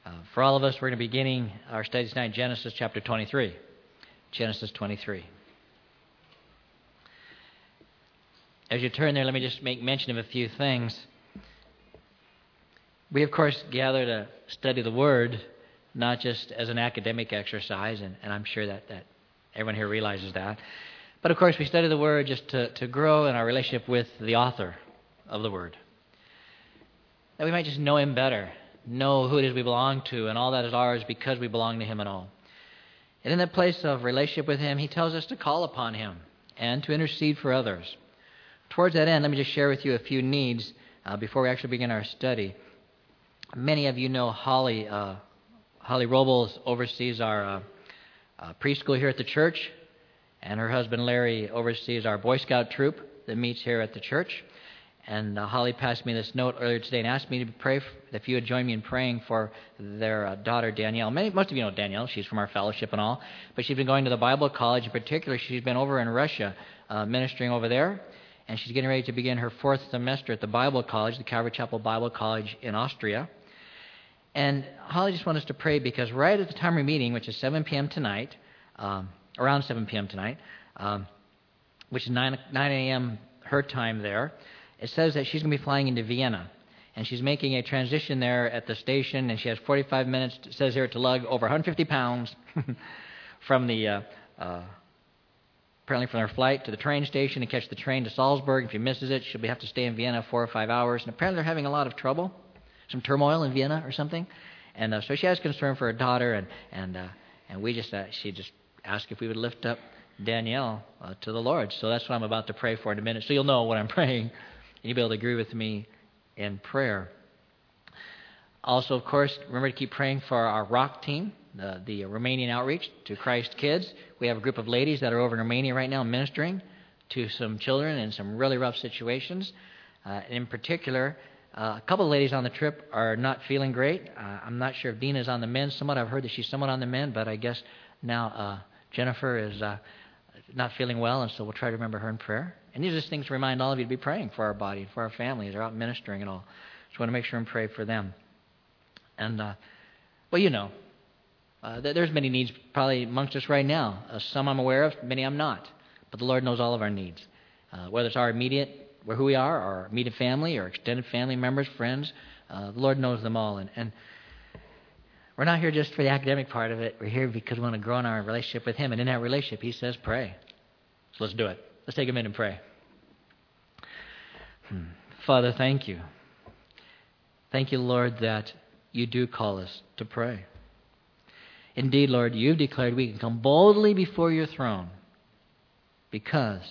For all of us, we're going to be beginning our study tonight, Genesis chapter 23. Genesis 23. As you turn there, let me just make mention of a few things. We, of course, gather to study the Word, not just as an academic exercise, and I'm sure that everyone here realizes that. But, of course, we study the Word just to grow in our relationship with the author of the Word. That we might just know Him better, know who it is we belong to, and all that is ours because we belong to Him and all. And in that place of relationship with Him, He tells us to call upon Him and to intercede for others. Towards that end, let me just share with you a few needs before we actually begin our study. Many of you know Holly. Holly Robles oversees our preschool here at the church, and her husband Larry oversees our Boy Scout troop that meets here at the church. And Holly passed me this note earlier today and asked me to pray if you would join me in praying for their daughter Danielle. Most of you know Danielle. She's from our fellowship and all. But she's been going to the Bible college. In particular, she's been over in Russia ministering over there. And she's getting ready to begin her fourth semester at the Bible college, the Calvary Chapel Bible College in Austria. And Holly just wants us to pray because right at the time we're meeting, which is 7 p.m. tonight, around 7 p.m. tonight, which is 9 a.m. her time there, it says that she's going to be flying into Vienna, and she's making a transition there at the station, and she has 45 minutes, it says here, to lug over 150 pounds from the, apparently from her flight to the train station and catch the train to Salzburg. If she misses it, she'll have to stay in Vienna 4 or 5 hours, and apparently they're having a lot of trouble, some turmoil in Vienna or something, and so she has concern for her daughter, and we just, she just asked if we would lift up Danielle to the Lord. So that's what I'm about to pray for in a minute, so you'll know what I'm praying. You'll be able to agree with me in prayer. Also, of course, remember to keep praying for our ROC team, the Romanian outreach to Christ Kids. We have a group of ladies that are over in Romania right now ministering to some children in some really rough situations. In particular, a couple of ladies on the trip are not feeling great. I'm not sure if Dina's on the mend somewhat. I've heard that she's somewhat on the mend, but I guess now Jennifer is not feeling well, and so we'll try to remember her in prayer. And these are just things to remind all of you to be praying for our body, for our families. They're out ministering and all. Just want to make sure and pray for them. And, well, you know, there's many needs probably amongst us right now. Some I'm aware of, many I'm not. But the Lord knows all of our needs. Whether it's our immediate, who we are, our immediate family, or extended family members, friends, the Lord knows them all. And we're not here just for the academic part of it. We're here because we want to grow in our relationship with Him. And in that relationship, He says, pray. So let's do it. Let's take a minute and pray. Father, thank you. Thank you, Lord, that you do call us to pray. Indeed, Lord, you've declared we can come boldly before your throne because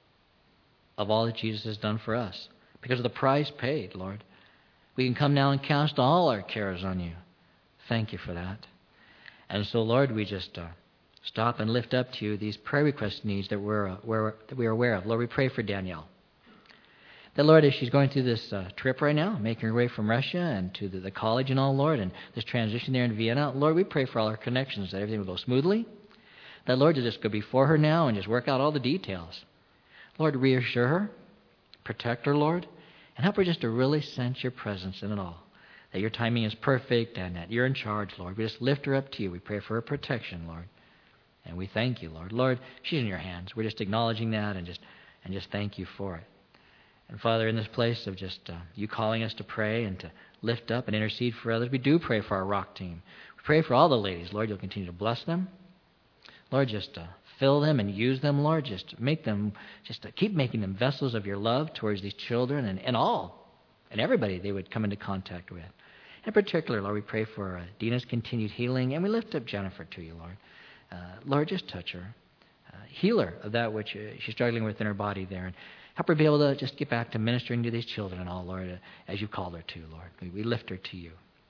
of all that Jesus has done for us, because of the price paid, Lord. We can come now and cast all our cares on you. Thank you for that. And so, Lord, we just stop and lift up to you these prayer request needs that we are aware of. Lord, we pray for Danielle. That, Lord, as she's going through this trip right now, making her way from Russia and to the college and all, Lord, and this transition there in Vienna, Lord, we pray for all her connections, that everything will go smoothly. That, Lord, you just go before her now and just work out all the details. Lord, reassure her, protect her, Lord, and help her just to really sense your presence in it all. That your timing is perfect and that you're in charge, Lord. We just lift her up to you. We pray for her protection, Lord. And we thank you, Lord. Lord, she's in your hands. We're just acknowledging that and just thank you for it. And Father, in this place of just you calling us to pray and to lift up and intercede for others, we do pray for our ROC team. We pray for all the ladies. Lord, you'll continue to bless them. Lord, just fill them and use them, Lord. Just make them, keep making them vessels of your love towards these children and all, and everybody they would come into contact with. In particular, Lord, we pray for Dina's continued healing, and we lift up Jennifer to you, Lord. Lord, just touch her. Heal her of that which she's struggling with in her body there, and help her be able to just get back to ministering to these children and all, Lord, as you called her to, Lord. We lift her to you.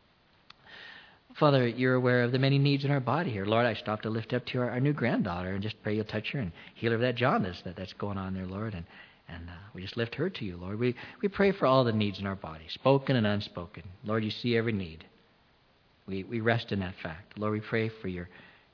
Father, you're aware of the many needs in our body here. Lord, I stop to lift up to our new granddaughter and just pray you'll touch her and heal her of that jaundice that's going on there, Lord. And we just lift her to you, Lord. We pray for all the needs in our body, spoken and unspoken. Lord, you see every need. We rest in that fact. Lord, we pray for your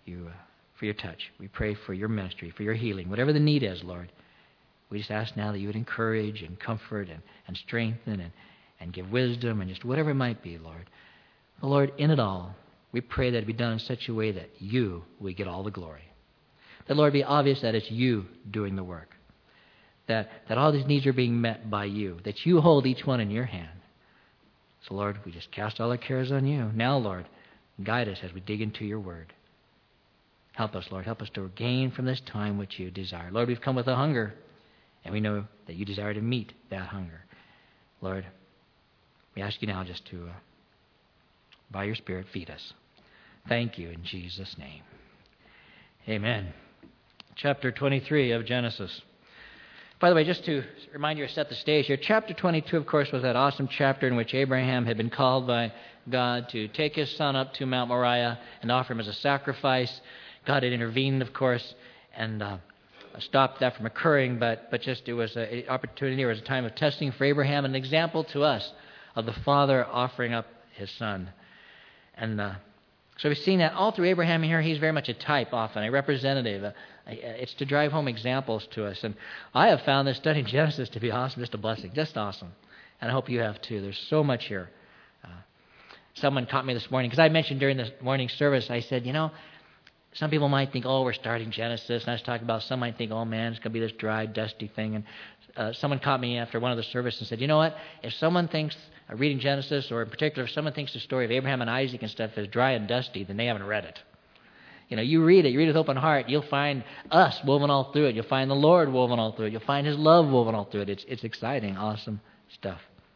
touch. We pray for your ministry, for your healing, whatever the need is, Lord. We just ask now that you would encourage and comfort and strengthen and give wisdom and just whatever it might be, Lord. Lord, in it all, we pray that it be done in such a way that you will get all the glory. That, Lord, be obvious that it's you doing the work. That all these needs are being met by you. That you hold each one in your hand. So, Lord, we just cast all our cares on you. Now, Lord, guide us as we dig into your word. Help us, Lord. Help us to gain from this time which you desire. Lord, we've come with a hunger, and we know that you desire to meet that hunger. Lord, we ask you now just to, by your Spirit, feed us. Thank you in Jesus' name. Amen. Chapter 23 of Genesis. By the way, just to remind you to set the stage here, chapter 22, of course, was that awesome chapter in which Abraham had been called by God to take his son up to Mount Moriah and offer him as a sacrifice. God had intervened, of course, and stopped that from occurring, but just it was an opportunity, it was a time of testing for Abraham, an example to us of the father offering up his son. And so we've seen that all through Abraham here. He's very much a type often, a representative. It's to drive home examples to us. And I have found this studying Genesis to be awesome, just a blessing, just awesome. And I hope you have too. There's so much here. Someone caught me this morning, because I mentioned during the morning service, I said, some people might think, we're starting Genesis. And I was talking about, some might think, man, it's going to be this dry, dusty thing. And someone caught me after one of the services and said, you know what? If someone thinks, reading Genesis, or in particular, if someone thinks the story of Abraham and Isaac and stuff is dry and dusty, then they haven't read it. You read it with open heart, you'll find us woven all through it. You'll find the Lord woven all through it. You'll find His love woven all through it. It's exciting, awesome stuff.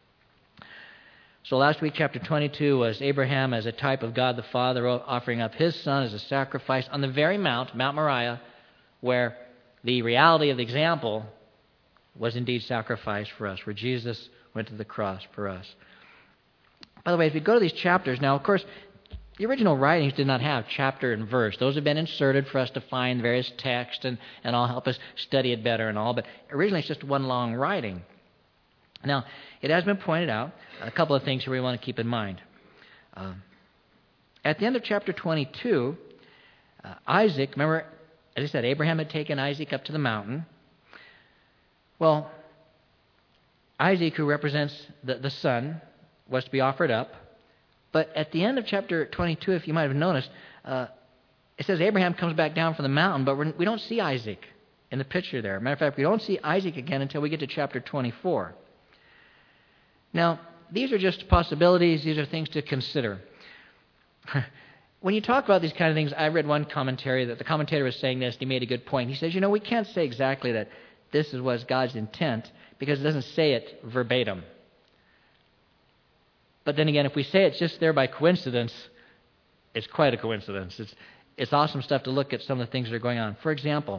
So last week, chapter 22, was Abraham as a type of God the Father offering up his son as a sacrifice on the very Mount Moriah, where the reality of the example was indeed sacrificed for us, where Jesus went to the cross for us. By the way, if you go to these chapters, now, of course, the original writings did not have chapter and verse. Those have been inserted for us to find various texts and all, help us study it better and all, but originally it's just one long writing. Now, it has been pointed out, a couple of things here we want to keep in mind. At the end of chapter 22, Isaac, remember, as I said, Abraham had taken Isaac up to the mountain. Well, Isaac, who represents the son, was to be offered up. But at the end of chapter 22, if you might have noticed, it says Abraham comes back down from the mountain, but we don't see Isaac in the picture there. Matter of fact, we don't see Isaac again until we get to chapter 24. Now, these are just possibilities. These are things to consider. When you talk about these kind of things, I read one commentary that the commentator was saying this, and he made a good point. He says, we can't say exactly that this was God's intent because it doesn't say it verbatim. But then again, if we say it's just there by coincidence, it's quite a coincidence. It's awesome stuff to look at some of the things that are going on. For example,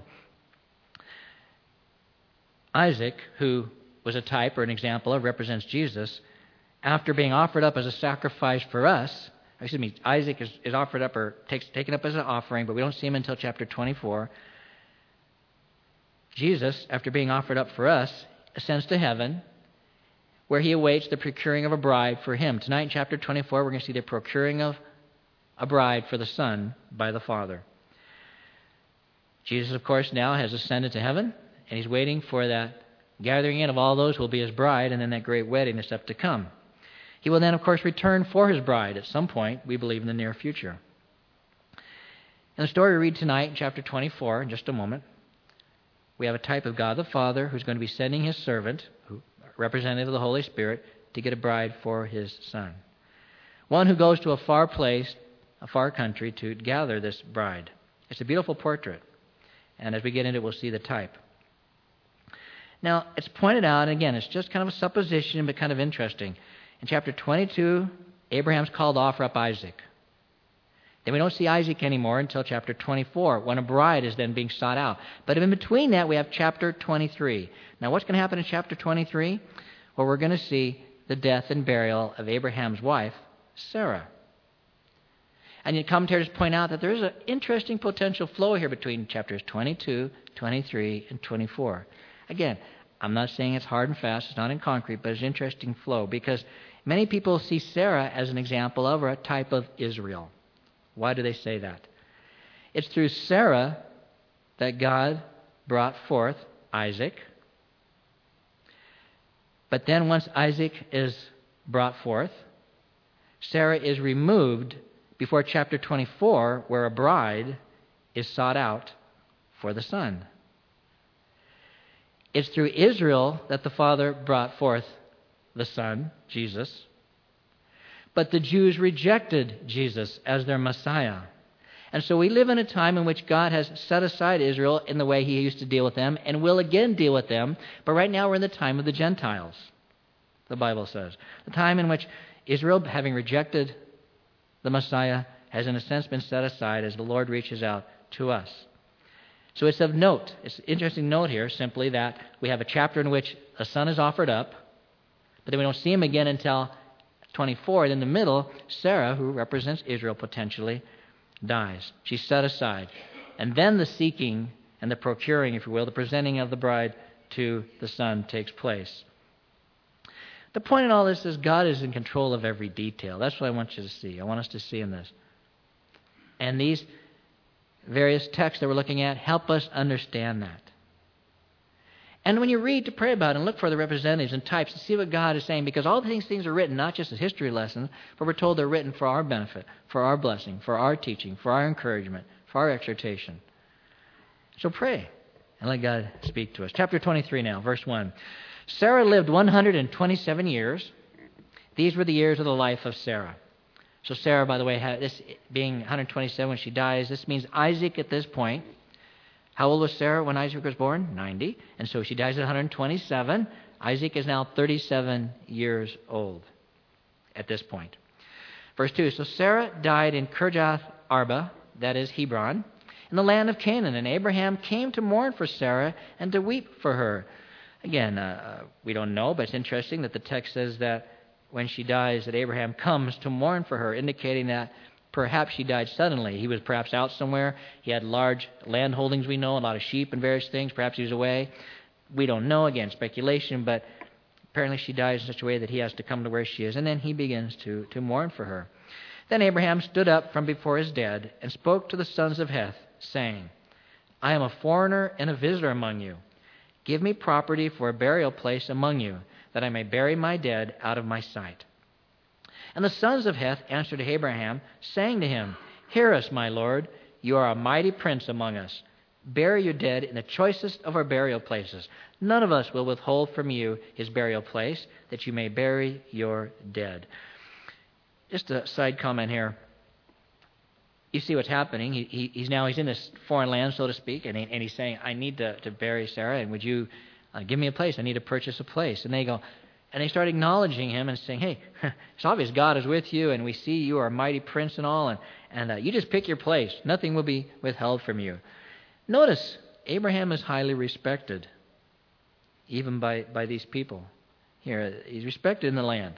Isaac, who was a type or an example of, represents Jesus, after being offered up as a sacrifice for us, Isaac is offered up or taken up as an offering, but we don't see him until chapter 24. Jesus, after being offered up for us, ascends to heaven, where he awaits the procuring of a bride for him. Tonight in chapter 24, we're going to see the procuring of a bride for the Son by the Father. Jesus, of course, now has ascended to heaven, and he's waiting for that gathering in of all those who will be his bride, and then that great wedding that's up to come. He will then, of course, return for his bride at some point, we believe, in the near future. In the story we read tonight in chapter 24, in just a moment, we have a type of God the Father who's going to be sending his servant, representative of the Holy Spirit, to get a bride for his Son. One who goes to a far place, a far country, to gather this bride. It's a beautiful portrait. And as we get into it, we'll see the type. Now, it's pointed out, and again, it's just kind of a supposition, but kind of interesting. In chapter 22, Abraham's called to offer up Isaac. Then we don't see Isaac anymore until chapter 24, when a bride is then being sought out. But in between that, we have chapter 23. Now, what's going to happen in chapter 23? Well, we're going to see the death and burial of Abraham's wife, Sarah. And yet commentators point out that there is an interesting potential flow here between chapters 22, 23, and 24. Again, I'm not saying it's hard and fast, it's not in concrete, but it's an interesting flow because many people see Sarah as an example of, or a type of, Israel. Why do they say that? It's through Sarah that God brought forth Isaac. But then once Isaac is brought forth, Sarah is removed before chapter 24, where a bride is sought out for the son. It's through Israel that the Father brought forth the Son, Jesus. But the Jews rejected Jesus as their Messiah. And so we live in a time in which God has set aside Israel in the way He used to deal with them and will again deal with them. But right now we're in the time of the Gentiles, the Bible says. The time in which Israel, having rejected the Messiah, has in a sense been set aside as the Lord reaches out to us. So it's of note, it's an interesting note here, simply that we have a chapter in which a son is offered up, but then we don't see him again until 24. And in the middle, Sarah, who represents Israel potentially, dies. She's set aside. And then the seeking and the procuring, if you will, the presenting of the bride to the son takes place. The point in all this is God is in control of every detail. That's what I want you to see. I want us to see in this. And these various texts that we're looking at help us understand that. And when you read, to pray about it and look for the representatives and types to see what God is saying, because all these things are written not just as history lessons, but we're told they're written for our benefit, for our blessing, for our teaching, for our encouragement, for our exhortation. So pray and let God speak to us. Chapter 23 now, verse 1. Sarah lived 127 years. These were the years of the life of Sarah. So Sarah, by the way, this being 127 when she dies, this means Isaac at this point. How old was Sarah when Isaac was born? 90. And so she dies at 127. Isaac is now 37 years old at this point. Verse 2, so Sarah died in Kirjath Arba, that is Hebron, in the land of Canaan. And Abraham came to mourn for Sarah and to weep for her. Again, we don't know, but it's interesting that the text says that when she dies, that Abraham comes to mourn for her, indicating that perhaps she died suddenly. He was perhaps out somewhere. He had large land holdings, we know, a lot of sheep and various things. Perhaps he was away. We don't know. Again, speculation, but apparently she dies in such a way that he has to come to where she is. And then he begins to mourn for her. Then Abraham stood up from before his dead and spoke to the sons of Heth, saying, I am a foreigner and a visitor among you. Give me property for a burial place among you, that I may bury my dead out of my sight. And the sons of Heth answered Abraham, saying to him, Hear us, my lord, you are a mighty prince among us. Bury your dead in the choicest of our burial places. None of us will withhold from you his burial place, that you may bury your dead. Just a side comment here. You see what's happening. He's in this foreign land, so to speak, and he's saying, I need to bury Sarah, and would you give me a place? I need to purchase a place. And they go, and they start acknowledging him and saying, hey, it's obvious God is with you, and we see you are a mighty prince and all, and you just pick your place. Nothing will be withheld from you. Notice, Abraham is highly respected, even by these people. Here, he's respected in the land.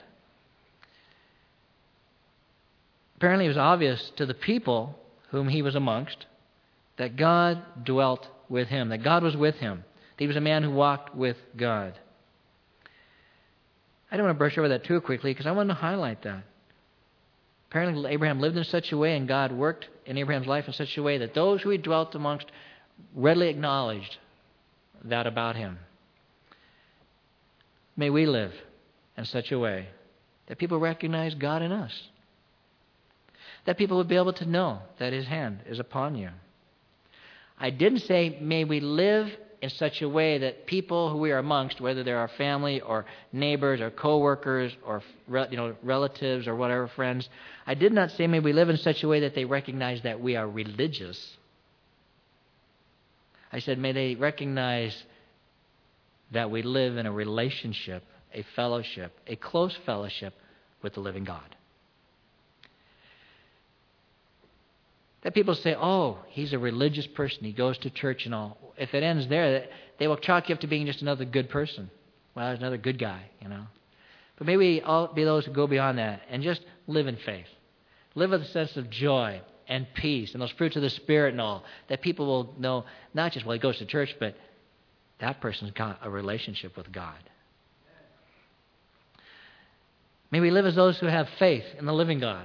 Apparently, it was obvious to the people whom he was amongst that God dwelt with him, that God was with him. That he was a man who walked with God. I don't want to brush over that too quickly because I want to highlight that. Apparently, Abraham lived in such a way and God worked in Abraham's life in such a way that those who he dwelt amongst readily acknowledged that about him. May we live in such a way that people recognize God in us. That people would be able to know that His hand is upon you. I didn't say may we live in such a way that people who we are amongst, whether they're our family or neighbors or co-workers or relatives or whatever, friends, I did not say may we live in such a way that they recognize that we are religious. I said may they recognize that we live in a relationship, a fellowship, a close fellowship with the living God. That people say, oh, he's a religious person. He goes to church and all. If it ends there, they will chalk you up to being just another good person. Well, there's another good guy, But may we all be those who go beyond that and just live in faith. Live with a sense of joy and peace and those fruits of the Spirit and all. That people will know not just, well, he goes to church, but that person's got a relationship with God. May we live as those who have faith in the living God.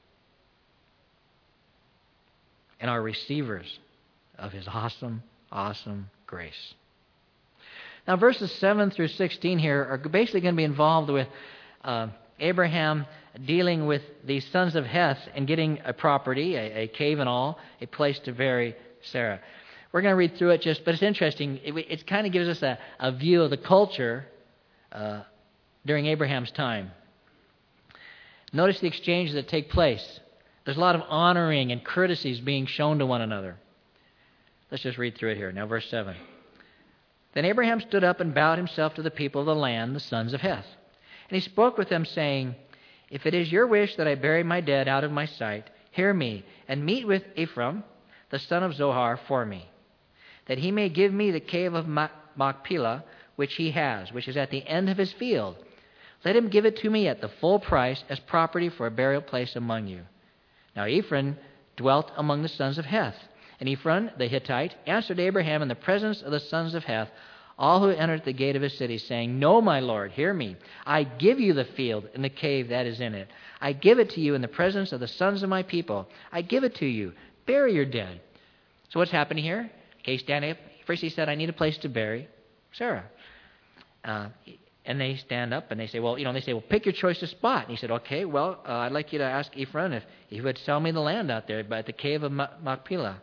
And are receivers of His awesome, awesome grace. Now, verses 7 through 16 here are basically going to be involved with Abraham dealing with the sons of Heth and getting a property, a cave and all, a place to bury Sarah. We're going to read through it but it's interesting. It kind of gives us a view of the culture during Abraham's time. Notice the exchanges that take place. There's a lot of honoring and courtesies being shown to one another. Let's just read through it here. Now, verse 7. Then Abraham stood up and bowed himself to the people of the land, the sons of Heth. And he spoke with them, saying, If it is your wish that I bury my dead out of my sight, hear me, and meet with Ephron, the son of Zohar, for me, that he may give me the cave of Machpelah, which he has, which is at the end of his field. Let him give it to me at the full price as property for a burial place among you. Now Ephron dwelt among the sons of Heth. And Ephron, the Hittite, answered Abraham in the presence of the sons of Heth, all who entered the gate of his city, saying, No, my lord, hear me. I give you the field and the cave that is in it. I give it to you in the presence of the sons of my people. I give it to you. Bury your dead. So what's happening here? Okay, standing up. First he said, I need a place to bury Sarah. And they stand up and they say, well, pick your choicest spot. And he said, okay, well, I'd like you to ask Ephron if he would sell me the land out there by the cave of Machpelah.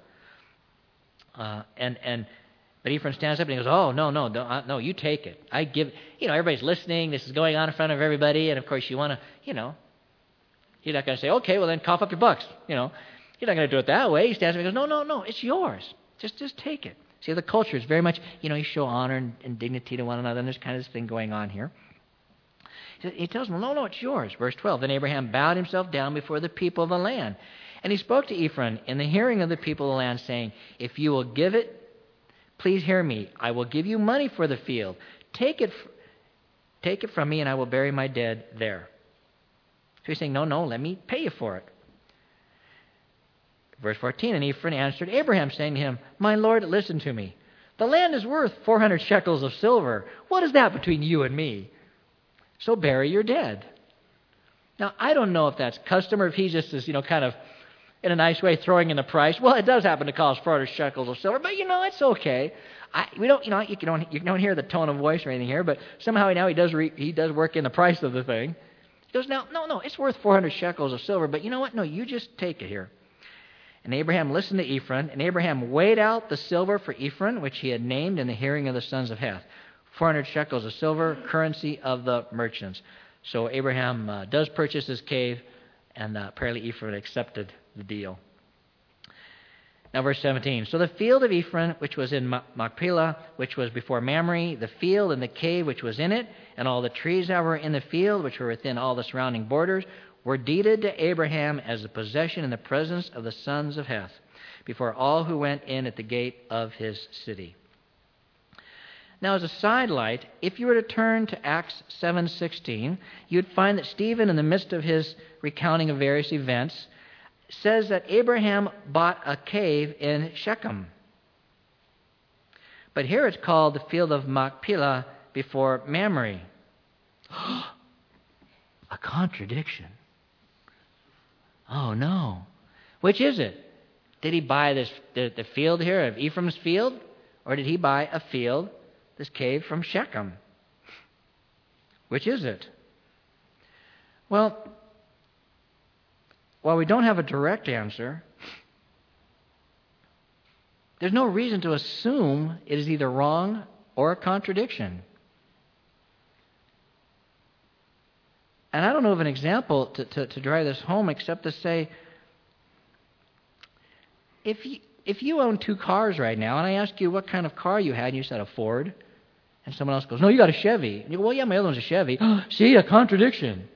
But Ephron stands up and he goes, oh, no, you take it. I give, everybody's listening. This is going on in front of everybody. And of course you want to, you're not going to say, okay, well then cough up your bucks. You're not going to do it that way. He stands up and goes, no, it's yours. Just take it. See, the culture is very much, you show honor and dignity to one another, and there's kind of this thing going on here. He tells them, no, it's yours. Verse 12, Then Abraham bowed himself down before the people of the land. And he spoke to Ephron in the hearing of the people of the land, saying, If you will give it, please hear me. I will give you money for the field. Take it from me, and I will bury my dead there. So he's saying, no, let me pay you for it. Verse 14, And Ephron answered Abraham, saying to him, My lord, listen to me. The land is worth 400 shekels of silver. What is that between you and me? So bury your dead. Now, I don't know if that's custom or if he just is, kind of in a nice way throwing in the price. Well, it does happen to cost 400 shekels of silver, but it's okay. We don't, you don't hear the tone of voice or anything here, but somehow now he does work in the price of the thing. He goes, no, it's worth 400 shekels of silver, but you know what? No, you just take it here. And Abraham listened to Ephron, and Abraham weighed out the silver for Ephron, which he had named in the hearing of the sons of Heth. 400 shekels of silver, currency of the merchants. So Abraham does purchase his cave, and apparently Ephron accepted the deal. Now verse 17. So the field of Ephron, which was in Machpelah, which was before Mamre, the field and the cave which was in it, and all the trees that were in the field, which were within all the surrounding borders, were deeded to Abraham as a possession in the presence of the sons of Heth, before all who went in at the gate of his city. Now, as a sidelight, if you were to turn to Acts 7:16, you'd find that Stephen, in the midst of his recounting of various events, says that Abraham bought a cave in Shechem. But here it's called the field of Machpelah before Mamre. A contradiction. Oh, no. Which is it? Did he buy the field here of Ephraim's field? Or did he buy a field, this cave from Shechem? Which is it? Well, while we don't have a direct answer, there's no reason to assume it is either wrong or a contradiction. And I don't know of an example to drive this home except to say, if you own two cars right now, and I ask you what kind of car you had, and you said a Ford, and someone else goes, no, you got a Chevy. And you go, well, yeah, my other one's a Chevy. See, a contradiction.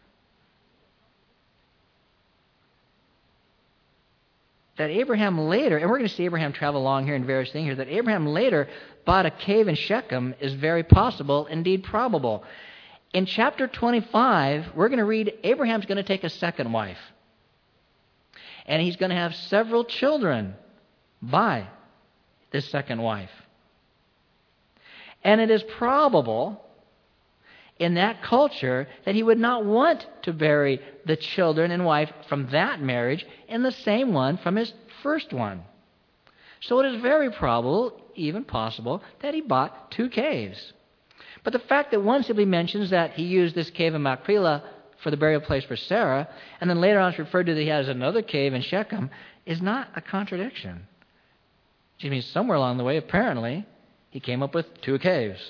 That Abraham later, and we're going to see Abraham travel along here in various things here, that Abraham later bought a cave in Shechem is very possible, indeed probable. In chapter 25, we're going to read Abraham's going to take a second wife. And he's going to have several children by this second wife. And it is probable in that culture that he would not want to bury the children and wife from that marriage in the same one from his first one. So it is very probable, even possible, that he bought two caves. But the fact that one simply mentions that he used this cave in Machpelah for the burial place for Sarah, and then later on it's referred to that he has another cave in Shechem, is not a contradiction. Which means somewhere along the way, apparently, he came up with 2 caves.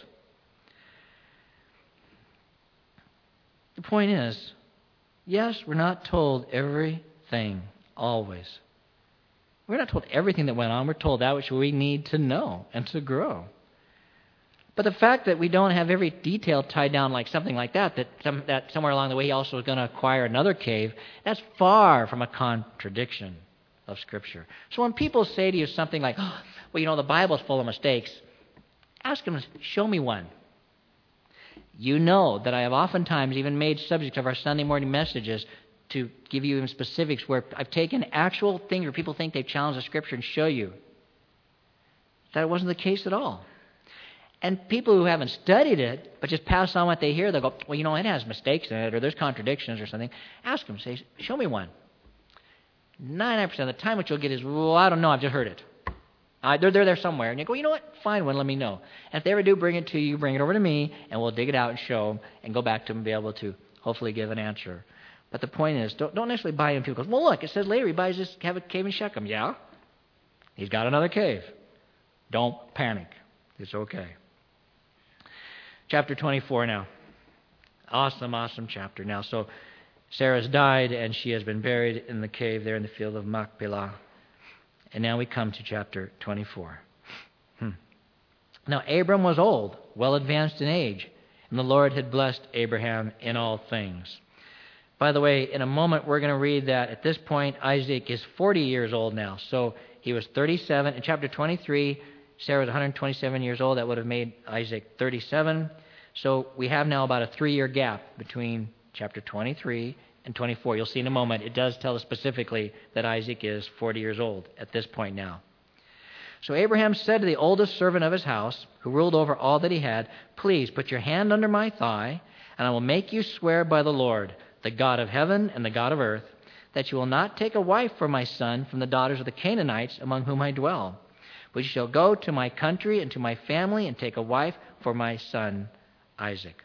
The point is, yes, we're not told everything always. We're not told everything that went on. We're told that which we need to know and to grow. But the fact that we don't have every detail tied down like something like that somewhere along the way he also was going to acquire another cave, that's far from a contradiction of Scripture. So when people say to you something like, oh, well, the Bible's full of mistakes, ask them, show me one. You know that I have oftentimes even made subject of our Sunday morning messages to give you even specifics where I've taken actual things where people think they've challenged the Scripture and show you that it wasn't the case at all. And people who haven't studied it, but just pass on what they hear, they'll go, well, it has mistakes in it, or there's contradictions or something. Ask them, say, show me one. 99% of the time what you'll get is, well, I don't know, I've just heard it. They're there somewhere. And you go, you know what? Find one, let me know. And if they ever do bring it to you, bring it over to me, and we'll dig it out and show them, and go back to them and be able to hopefully give an answer. But the point is, don't necessarily buy in. People go, well, look, it says later he buys this cave in Shechem. Yeah, he's got another cave. Don't panic. It's okay. Chapter 24 now. Awesome chapter. Now, so Sarah's died, and she has been buried in the cave there in the field of Machpelah. And now we come to chapter 24. Now, Abram was old, well advanced in age, and the Lord had blessed Abraham in all things. By the way, in a moment we're going to read that at this point Isaac is 40 years old now. So he was 37. In chapter 23, Sarah was 127 years old. That would have made Isaac 37. So we have now about a 3-year gap between chapter 23 and 24. You'll see in a moment it does tell us specifically that Isaac is 40 years old at this point now. So Abraham said to the oldest servant of his house, who ruled over all that he had, please put your hand under my thigh, and I will make you swear by the Lord, the God of heaven and the God of earth, that you will not take a wife for my son from the daughters of the Canaanites among whom I dwell, but you shall go to my country and to my family and take a wife for my son Isaac.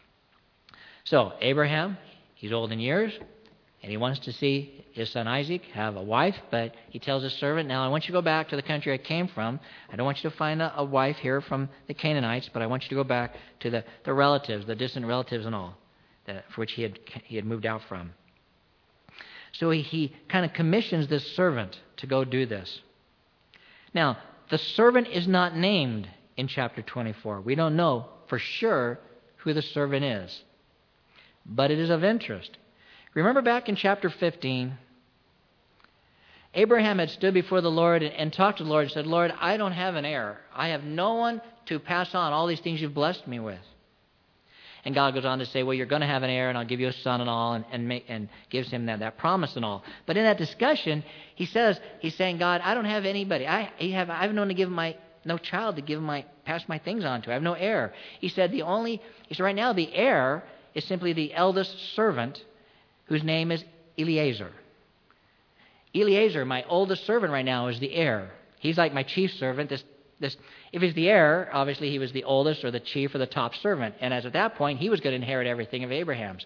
So Abraham, he's old in years, and he wants to see his son Isaac have a wife, but he tells his servant, now I want you to go back to the country I came from. I don't want you to find a wife here from the Canaanites, but I want you to go back to the relatives, the distant relatives and all, for which he had moved out from. So he kind of commissions this servant to go do this. Now, the servant is not named in chapter 24. We don't know for sure who the servant is, but it is of interest. Remember back in chapter 15, Abraham had stood before the Lord and talked to the Lord and said, Lord, I don't have an heir. I have no one to pass on all these things you've blessed me with. And God goes on to say, well, you're going to have an heir, and I'll give you a son and all, and gives him that promise and all. But in that discussion, he's saying, God, I don't have anybody. I have no one to give no child to pass my things on to. I have no heir. He said right now the heir is simply the eldest servant, whose name is Eliezer. Eliezer, my oldest servant right now, is the heir. He's like my chief servant. If he's the heir, obviously he was the oldest or the chief or the top servant. And as at that point, he was going to inherit everything of Abraham's.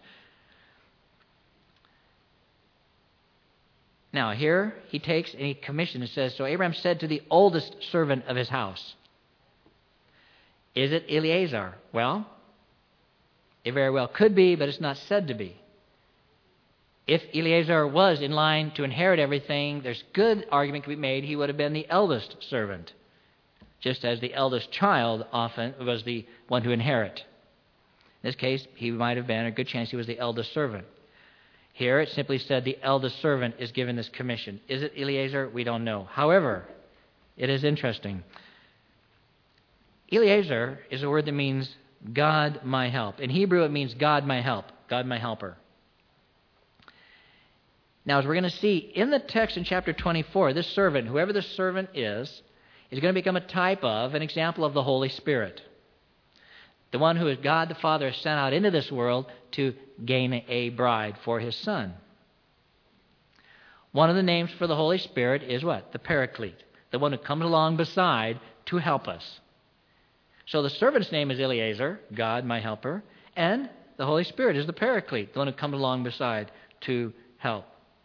Now here he takes and he commissions and says, so Abraham said to the oldest servant of his house, is it Eliezer? Well, it very well could be, but it's not said to be. If Eliezer was in line to inherit everything, there's good argument can be made he would have been the eldest servant, just as the eldest child often was the one to inherit. In this case, he might have been, a good chance he was the eldest servant. Here it simply said the eldest servant is given this commission. Is it Eliezer? We don't know. However, it is interesting. Eliezer is a word that means God my help. In Hebrew it means God my help, God my helper. Now, as we're going to see in the text in chapter 24, this servant, whoever this servant is going to become a type of, an example of the Holy Spirit. The one who is God the Father has sent out into this world to gain a bride for his Son. One of the names for the Holy Spirit is what? The Paraclete, the one who comes along beside to help us. So the servant's name is Eliezer, God my helper, and the Holy Spirit is the Paraclete, the one who comes along beside to help.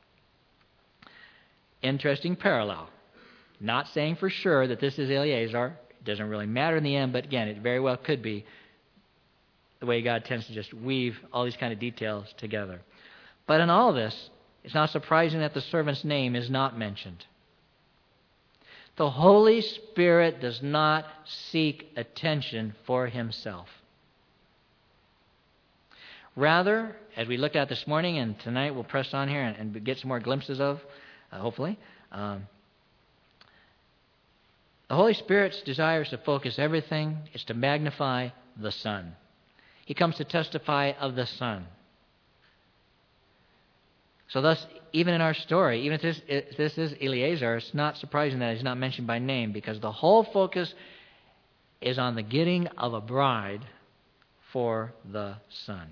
Interesting parallel. Not saying for sure that this is Eleazar. It doesn't really matter in the end, but again, it very well could be the way God tends to just weave all these kind of details together. But in all this, it's not surprising that the servant's name is not mentioned. The Holy Spirit does not seek attention for himself. Rather, as we looked at this morning, and tonight we'll press on here and get some more glimpses of, hopefully, the Holy Spirit's desire is to focus everything, is to magnify the Son. He comes to testify of the Son. So thus, even in our story, even if this is Eleazar, it's not surprising that he's not mentioned by name, because the whole focus is on the getting of a bride for the Son.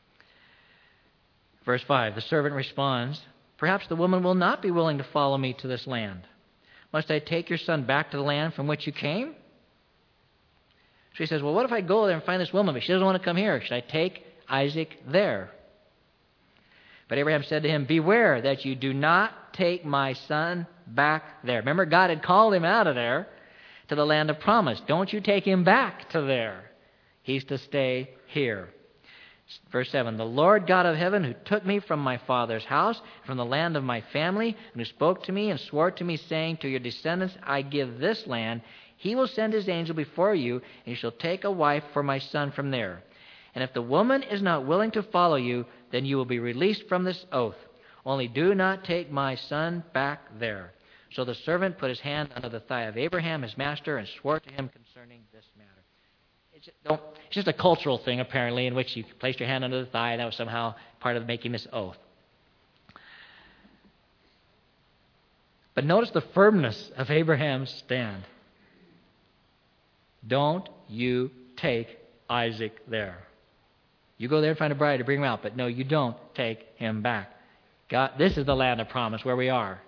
Verse 5, the servant responds, "Perhaps the woman will not be willing to follow me to this land. Must I take your son back to the land from which you came?" So he says, well, what if I go there and find this woman, but she doesn't want to come here? Should I take Isaac there? But Abraham said to him, "Beware that you do not take my son back there." Remember, God had called him out of there to the land of promise. Don't you take him back to there. He's to stay here. Verse 7, "The Lord God of heaven, who took me from my father's house, from the land of my family, and who spoke to me and swore to me, saying, 'To your descendants I give this land,' he will send his angel before you, and you shall take a wife for my son from there. And if the woman is not willing to follow you, then you will be released from this oath. Only do not take my son back there." So the servant put his hand under the thigh of Abraham, his master, and swore to him concerning this matter. It's just a cultural thing, apparently, in which you placed your hand under the thigh, and that was somehow part of making this oath. But notice the firmness of Abraham's stand. Don't you take Isaac there. You go there and find a bride to bring him out, but no, you don't take him back. God, this is the land of promise where we are.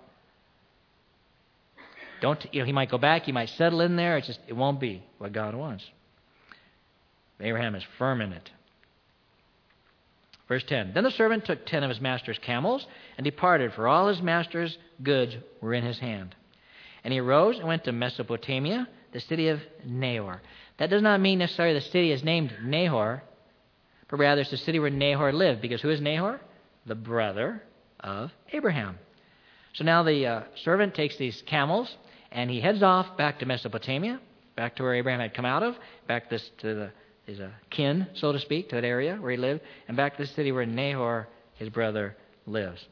He might go back, he might settle in there. It won't be what God wants. Abraham is firm in it. Verse 10, "Then the servant took 10 of his master's camels and departed, for all his master's goods were in his hand. And he arose and went to Mesopotamia, the city of Nahor." That does not mean necessarily the city is named Nahor, but rather it's the city where Nahor lived. Because who is Nahor? The brother of Abraham. So now the servant takes these camels and he heads off back to Mesopotamia, back to where Abraham had come out of, back to his kin, so to speak, to that area where he lived, and back to the city where Nahor, his brother, lives.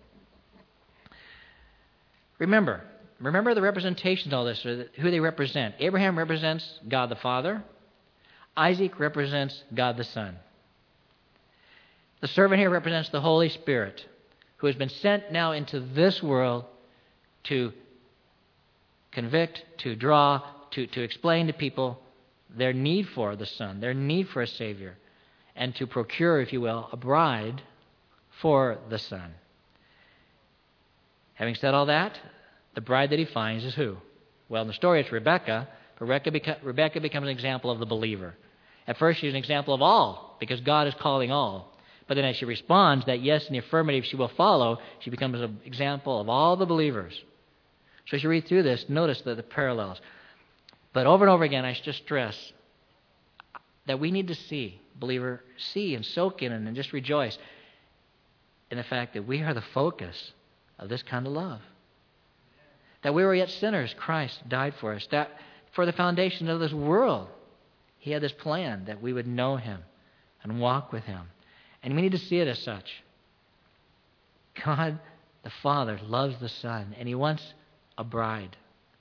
Remember the representations of all this, who they represent. Abraham represents God the Father. Isaac represents God the Son. The servant here represents the Holy Spirit, who has been sent now into this world to convict, to draw, to explain to people their need for the Son, their need for a Savior, and to procure, if you will, a bride for the Son. Having said all that, the bride that he finds is who? Well, in the story it's Rebekah. Rebekah becomes an example of the believer. At first she's an example of all, because God is calling all. But then as she responds that yes, in the affirmative she will follow, she becomes an example of all the believers. So as you read through this, notice the parallels. But over and over again, I just stress that we need to see and soak in and just rejoice in the fact that we are the focus of this kind of love. That we were yet sinners, Christ died for us. That for the foundation of this world, he had this plan that we would know him and walk with him. And we need to see it as such. God, the Father, loves the Son, and he wants a bride.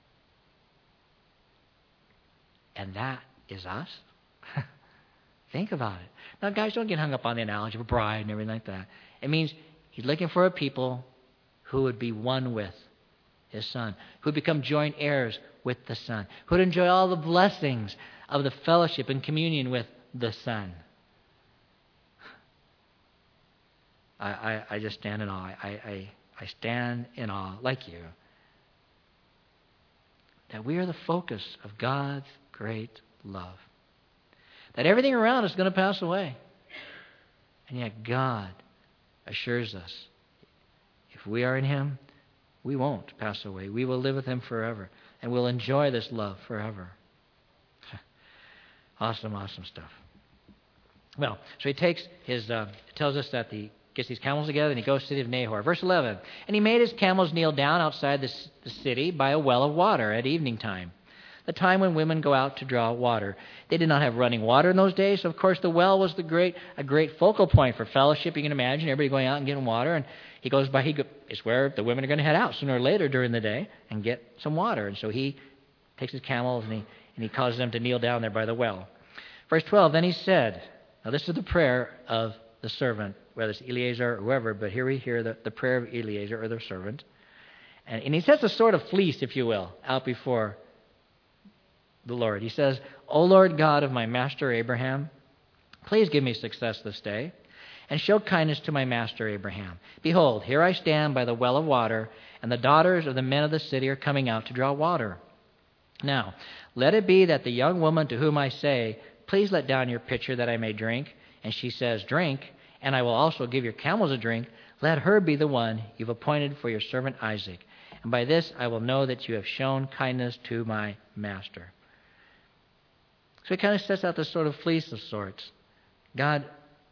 And that is us. Think about it. Now, guys, don't get hung up on the analogy of a bride and everything like that. It means he's looking for a people who would be one with his Son, who would become joint heirs with the Son, who would enjoy all the blessings of the fellowship and communion with the Son. I just stand in awe. I stand in awe, like you, that we are the focus of God's great love. That everything around us is going to pass away. And yet God assures us, if we are in Him, we won't pass away. We will live with Him forever, and we'll enjoy this love forever. Awesome, awesome stuff. Well, so he takes his, tells us that he gets these camels together and he goes to the city of Nahor. Verse 11, and he made his camels kneel down outside the city by a well of water at evening time, the time when women go out to draw water. They did not have running water in those days, so of course the well was a great focal point for fellowship. You can imagine everybody going out and getting water, and he goes by, it's where the women are going to head out sooner or later during the day and get some water. And so he takes his camels and he causes them to kneel down there by the well. Verse 12, then he said, now this is the prayer of the servant, whether it's Eleazar or whoever, but here we hear the prayer of Eleazar or the servant. And he sets a sort of fleece, if you will, out before the Lord. He says, O Lord God of my master Abraham, please give me success this day, and show kindness to my master Abraham. Behold, here I stand by the well of water, and the daughters of the men of the city are coming out to draw water. Now, let it be that the young woman to whom I say, please let down your pitcher that I may drink, and she says, drink, and I will also give your camels a drink, let her be the one you've appointed for your servant Isaac. And by this I will know that you have shown kindness to my master. So he kind of sets out this sort of fleece of sorts. God,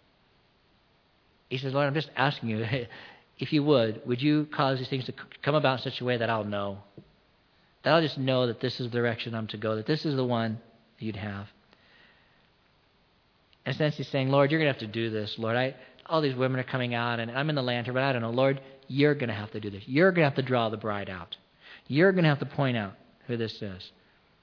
he says, Lord, I'm just asking you, if you would you cause these things to come about in such a way that I'll know? That I'll just know that this is the direction I'm to go, that this is the one you'd have. In a sense, he's saying, Lord, you're going to have to do this. Lord, all these women are coming out, and I'm in the lantern, but I don't know. Lord, you're going to have to do this. You're going to have to draw the bride out. You're going to have to point out who this is.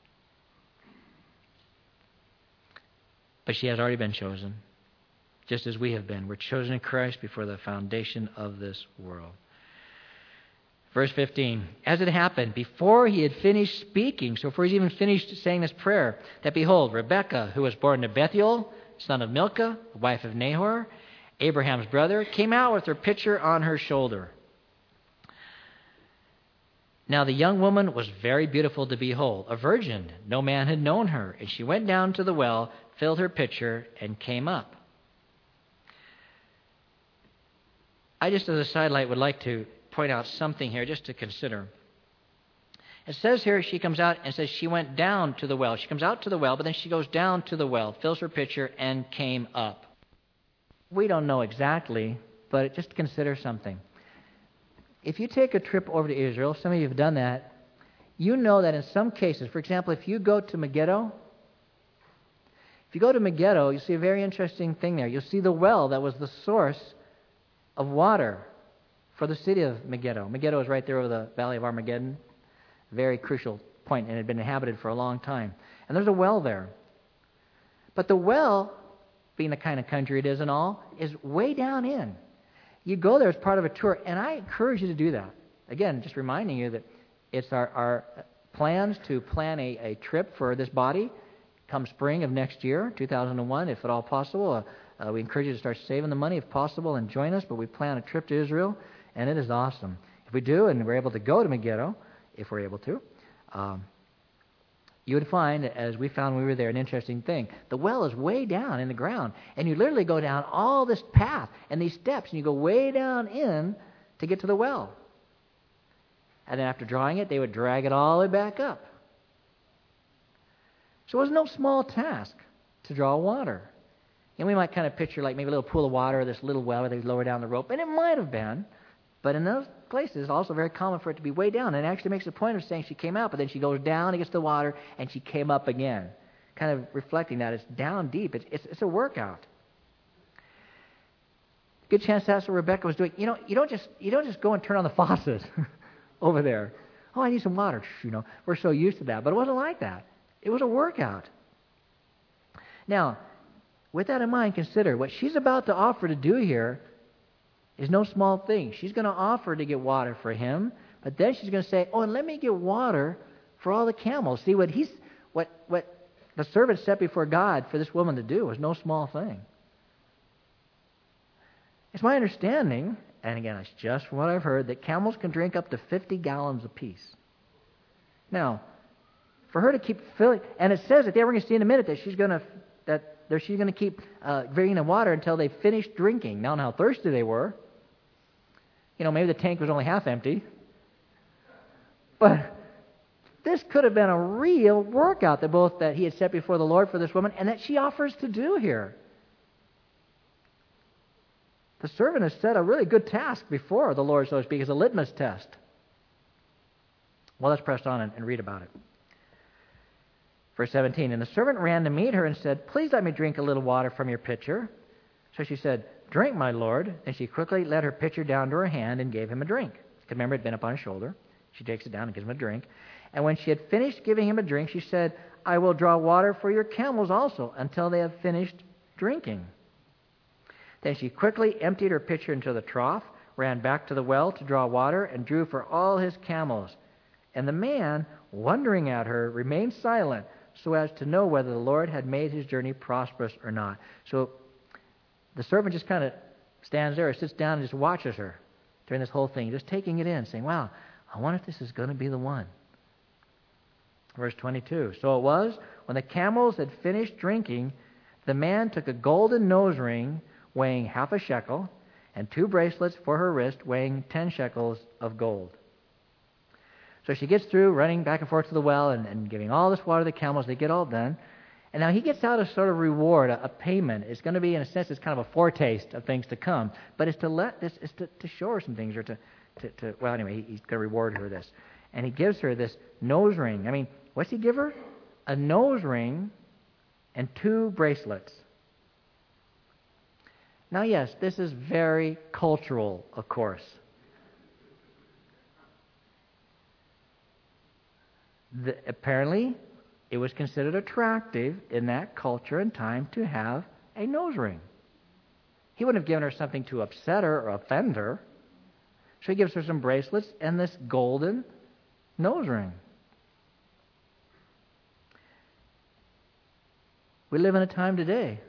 But she has already been chosen, just as we have been. We're chosen in Christ before the foundation of this world. Verse 15, as it happened, before he had finished speaking, so before he's even finished saying this prayer, that behold, Rebekah, who was born to Bethuel, son of Milcah, the wife of Nahor, Abraham's brother, came out with her pitcher on her shoulder. Now the young woman was very beautiful to behold, a virgin. No man had known her. And she went down to the well, filled her pitcher, and came up. I just as a sidelight would like to point out something here just to consider. It says here she comes out and says she went down to the well. She comes out to the well, but then she goes down to the well, fills her pitcher, and came up. We don't know exactly, but just consider something. If you take a trip over to Israel, some of you have done that, you know that in some cases, for example, if you go to Megiddo, you'll see a very interesting thing there. You'll see the well that was the source of water for the city of Megiddo. Megiddo is right there over the Valley of Armageddon. Very crucial point, and it had been inhabited for a long time. And there's a well there. But the well, being the kind of country it is and all, is way down in. You go there as part of a tour, and I encourage you to do that. Again, just reminding you that it's our plans to plan a trip for this body come spring of next year, 2001, if at all possible. We encourage you to start saving the money if possible and join us, but we plan a trip to Israel, and it is awesome. If we do, and we're able to go to Megiddo, if we're able to, you would find, as we found when we were there, an interesting thing. The well is way down in the ground, and you literally go down all this path and these steps, and you go way down in to get to the well. And then after drawing it, they would drag it all the way back up. So it was no small task to draw water. And we might kind of picture like maybe a little pool of water or this little well where they lower down the rope, and it might have been. But in those places, it's also very common for it to be way down. And it actually makes a point of saying she came out, but then she goes down and gets the water, and she came up again. Kind of reflecting that it's down deep. It's a workout. Good chance that's what Rebekah was doing. You don't just go and turn on the faucet over there. Oh, I need some water. We're so used to that. But it wasn't like that. It was a workout. Now, with that in mind, consider what she's about to offer to do here is no small thing. She's going to offer to get water for him, but then she's going to say, oh, and let me get water for all the camels. See, what the servant set before God for this woman to do was no small thing. It's my understanding, and again, it's just from what I've heard, that camels can drink up to 50 gallons apiece. Now, for her to keep filling, and it says that we're going to see in a minute that she's going to keep bringing the water until they finished drinking. Now, how thirsty they were. Maybe the tank was only half empty. But this could have been a real workout that he had set before the Lord for this woman, and that she offers to do here. The servant has set a really good task before the Lord, so to speak, as a litmus test. Well, let's press on and read about it. Verse 17, and the servant ran to meet her and said, please let me drink a little water from your pitcher. So she said, drink, my lord. And she quickly let her pitcher down to her hand and gave him a drink. Remember, it had been up on his shoulder. She takes it down and gives him a drink. And when she had finished giving him a drink, she said, I will draw water for your camels also until they have finished drinking. Then she quickly emptied her pitcher into the trough, ran back to the well to draw water, and drew for all his camels. And the man, wondering at her, remained silent, so as to know whether the Lord had made his journey prosperous or not. So the servant just kind of stands there, or sits down and just watches her during this whole thing, just taking it in, saying, wow, I wonder if this is going to be the one. Verse 22, so it was, when the camels had finished drinking, the man took a golden nose ring weighing half a shekel, and 2 bracelets for her wrist weighing 10 shekels of gold. So she gets through running back and forth to the well and giving all this water to the camels. They get all done. And now he gets out a sort of reward, a payment. It's going to be, in a sense, it's kind of a foretaste of things to come. But it's to show her some things, or well, anyway, he's going to reward her this. And he gives her this nose ring. I mean, what's he give her? A nose ring and 2 bracelets. Now, yes, this is very cultural, of course. Apparently, it was considered attractive in that culture and time to have a nose ring. He wouldn't have given her something to upset her or offend her. So he gives her some bracelets and this golden nose ring. We live in a time today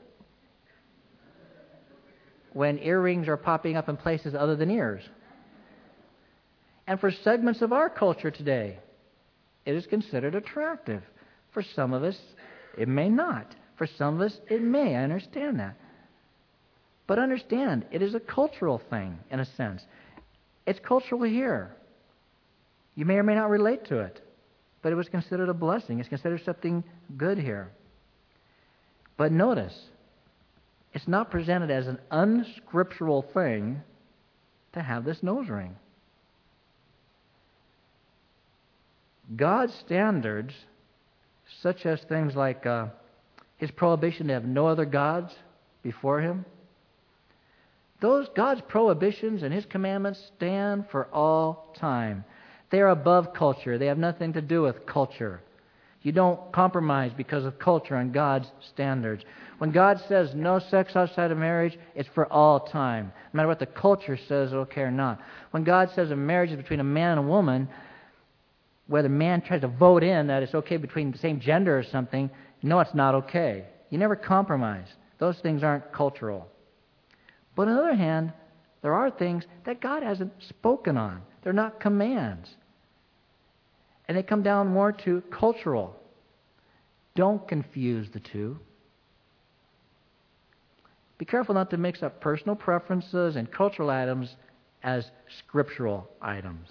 when earrings are popping up in places other than ears. And for segments of our culture today, it is considered attractive. For some of us, it may not. For some of us, it may. I understand that. But understand, it is a cultural thing, in a sense. It's cultural here. You may or may not relate to it, but it was considered a blessing. It's considered something good here. But notice, it's not presented as an unscriptural thing to have this nose ring. God's standards, such as things like His prohibition to have no other gods before Him, those God's prohibitions and His commandments stand for all time. They are above culture. They have nothing to do with culture. You don't compromise because of culture on God's standards. When God says no sex outside of marriage, it's for all time, no matter what the culture says, okay or not. When God says a marriage is between a man and a woman, whether man tries to vote in that it's okay between the same gender or something, no, it's not okay. You never compromise. Those things aren't cultural. But on the other hand, there are things that God hasn't spoken on. They're not commands. And they come down more to cultural. Don't confuse the two. Be careful not to mix up personal preferences and cultural items as scriptural items.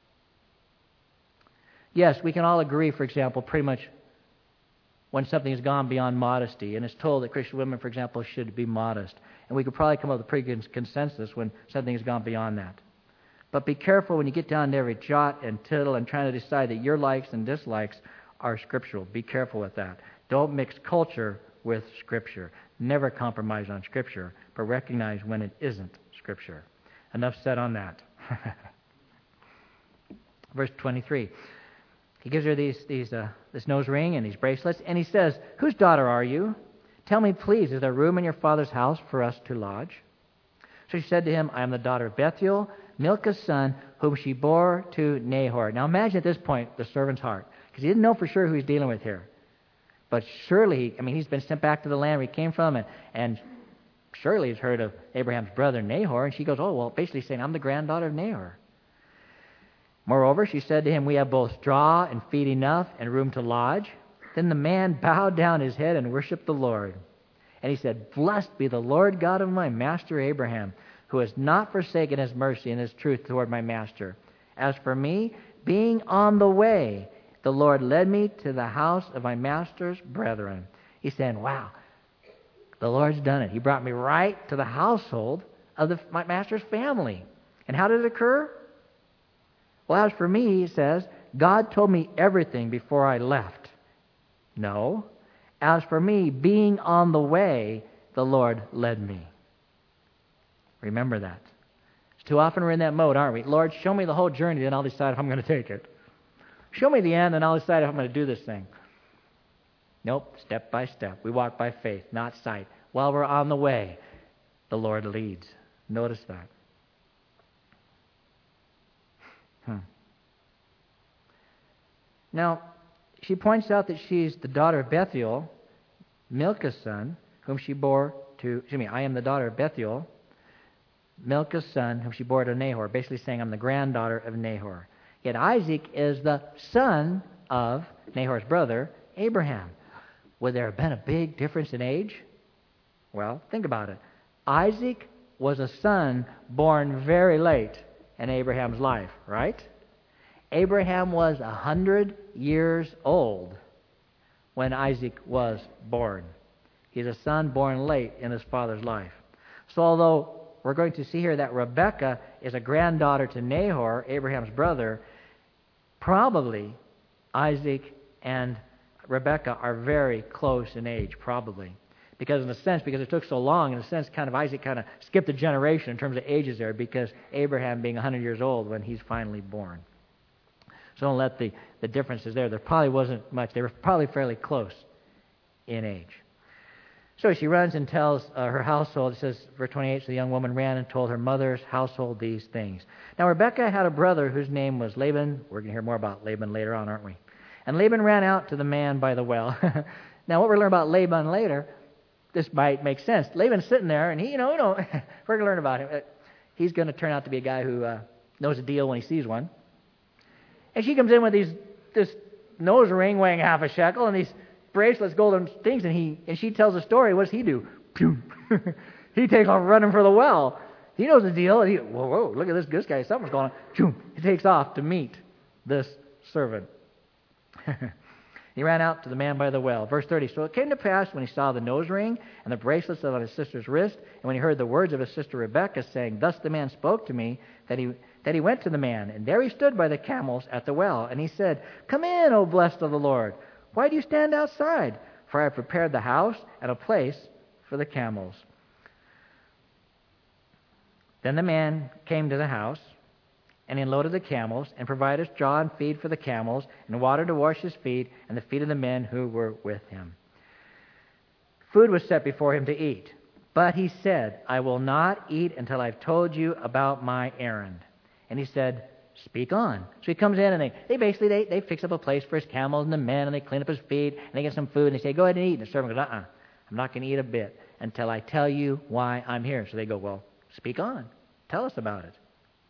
Yes, we can all agree, for example, pretty much when something has gone beyond modesty, and it's told that Christian women, for example, should be modest. And we could probably come up with a pretty good consensus when something has gone beyond that. But be careful when you get down to every jot and tittle and trying to decide that your likes and dislikes are scriptural. Be careful with that. Don't mix culture with Scripture. Never compromise on Scripture, but recognize when it isn't Scripture. Enough said on that. Verse 23. He gives her this nose ring and these bracelets, and he says, "Whose daughter are you? Tell me, please, is there room in your father's house for us to lodge?" So she said to him, "I am the daughter of Bethuel, Milcah's son, whom she bore to Nahor." Now imagine at this point the servant's heart, because he didn't know for sure who he's dealing with here. But surely, he's been sent back to the land where he came from, and surely he's heard of Abraham's brother Nahor, and she goes, oh, well, basically saying, I'm the granddaughter of Nahor. Moreover, she said to him, "We have both straw and feed enough and room to lodge." Then the man bowed down his head and worshipped the Lord. And he said, "Blessed be the Lord God of my master Abraham, who has not forsaken his mercy and his truth toward my master. As for me, being on the way, the Lord led me to the house of my master's brethren." He's saying, wow, the Lord's done it. He brought me right to the household of my master's family. And how did it occur? Well, as for me, he says, God told me everything before I left. No. As for me, being on the way, the Lord led me. Remember that. Too often we're in that mode, aren't we? Lord, show me the whole journey, then I'll decide if I'm going to take it. Show me the end, and I'll decide if I'm going to do this thing. Nope, step by step. We walk by faith, not sight. While we're on the way, the Lord leads. Notice that. Now, she points out that she's the daughter of Bethuel, Milcah's son, whom she bore to... I am the daughter of Bethuel, Milcah's son, whom she bore to Nahor, basically saying I'm the granddaughter of Nahor. Yet Isaac is the son of Nahor's brother, Abraham. Would there have been a big difference in age? Well, think about it. Isaac was a son born very late in Abraham's life, right? Abraham was 100 years old when Isaac was born. He's a son born late in his father's life. So although we're going to see here that Rebekah is a granddaughter to Nahor, Abraham's brother, probably Isaac and Rebekah are very close in age, probably. Because it took so long, in a sense, Isaac kind of skipped a generation in terms of ages there, because Abraham being 100 years old when he's finally born. So don't let the differences there. There probably wasn't much. They were probably fairly close in age. So she runs and tells her household. It says, verse 28, so the young woman ran and told her mother's household these things. Now Rebekah had a brother whose name was Laban. We're going to hear more about Laban later on, aren't we? And Laban ran out to the man by the well. Now what we're going to learn about Laban later, this might make sense. Laban's sitting there, and we're going to learn about him. He's going to turn out to be a guy who knows a deal when he sees one. And she comes in with this nose ring weighing half a shekel and these bracelets, golden things, and she tells a story. What does he do? Pew! He takes off running for the well. He knows the deal. Whoa, look at this guy. Something's going on. Pew! He takes off to meet this servant. He ran out to the man by the well. Verse 30, so it came to pass when he saw the nose ring and the bracelets on his sister's wrist, and when he heard the words of his sister Rebekah, saying, thus the man spoke to me, that he went to the man, and there he stood by the camels at the well. And he said, come in, O blessed of the Lord. Why do you stand outside? For I have prepared the house and a place for the camels. Then the man came to the house, and he unloaded the camels, and provided straw and feed for the camels, and water to wash his feet, and the feet of the men who were with him. Food was set before him to eat. But he said, I will not eat until I've told you about my errand. And he said, speak on. So he comes in, and they fix up a place for his camels and the men, and they clean up his feet, and they get some food, and they say, go ahead and eat. And the servant goes, I'm not going to eat a bit until I tell you why I'm here. So they go, well, speak on. Tell us about it.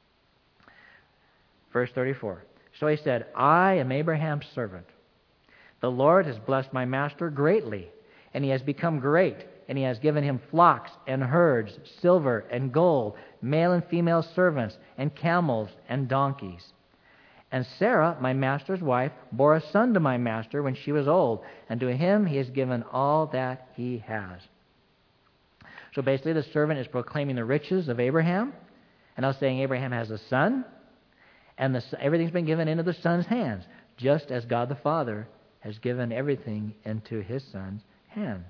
Verse 34. So he said, I am Abraham's servant. The Lord has blessed my master greatly, and he has become great, and he has given him flocks and herds, silver and gold, male and female servants, and camels and donkeys. And Sarah, my master's wife, bore a son to my master when she was old, and to him he has given all that he has. So basically the servant is proclaiming the riches of Abraham, and now saying Abraham has a son, and everything's been given into the son's hands, just as God the Father has given everything into his son's hand.